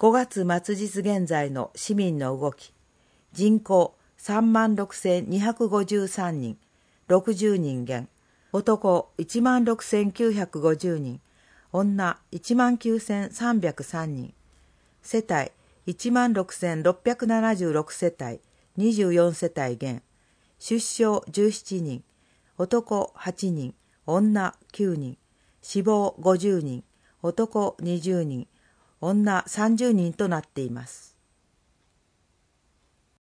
5月末日現在の市民の動き。人口36,253人、60人減。男16,950人、女19,303人。世帯16,676世帯、24世帯減。出生17人、男8人、女9人。死亡50人、男20人、女30人となっています。